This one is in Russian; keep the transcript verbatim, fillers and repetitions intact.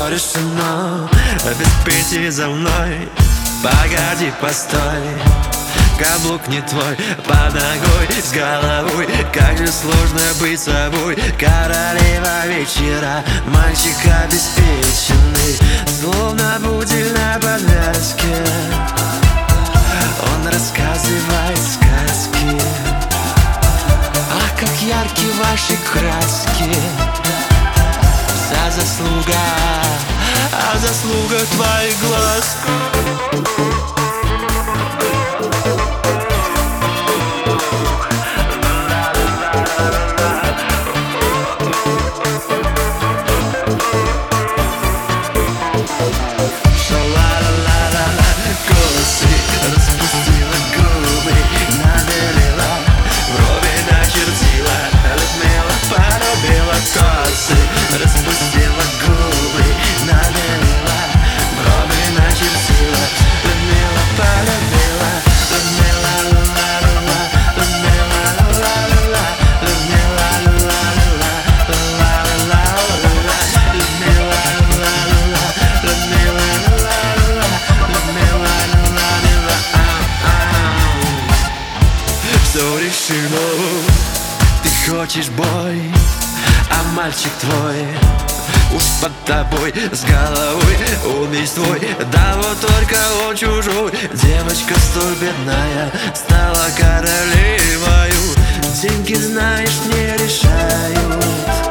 Все решено, без пяти за мной. Погоди, постой, каблук не твой, под ногой, с головой. Как же сложно быть собой. Королева вечера, мальчик обеспеченный, словно пудель на подвязке. Он рассказывает сказки. Ах, как ярки ваши краски. Вся заслуга, а заслуга твоих глаз. Распустила губы, навела, брови начертила. Людмила полюбила, Людмила, ла-ла-ла, Людмила, ла-ла-ла, Людмила, ла-ла-ла, ла-ла-ла, Людмила, ла-ла-ла, Людмила, ла-ла-ла, Людмила, ла-ла-ла. Все решено, ты хочешь бой, а мальчик твой уж под тобой, с головой убийц твой. Да вот только он чужой. Девочка столь бедная стала королевою. Деньги, знаешь, не решают.